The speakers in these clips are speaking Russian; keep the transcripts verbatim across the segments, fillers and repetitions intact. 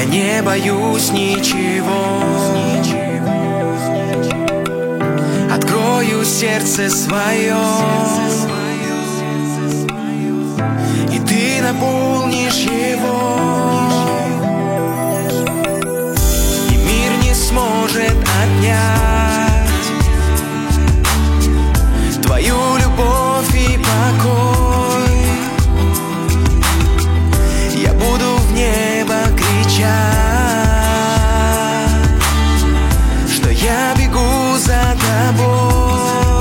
Я не боюсь ничего. Открою сердце свое, и ты наполнишь его, и мир не сможет отнять твою любовь и покой. Я буду в небо кричать, что я бегу за тобой.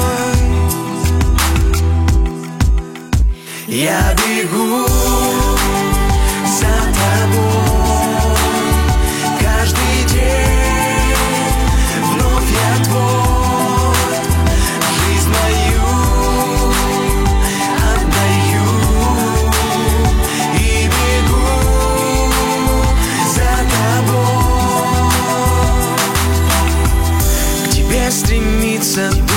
Я бегу за тобой каждый день, вновь я твой, жизнь мою отдаю и бегу за тобой. К тебе стремится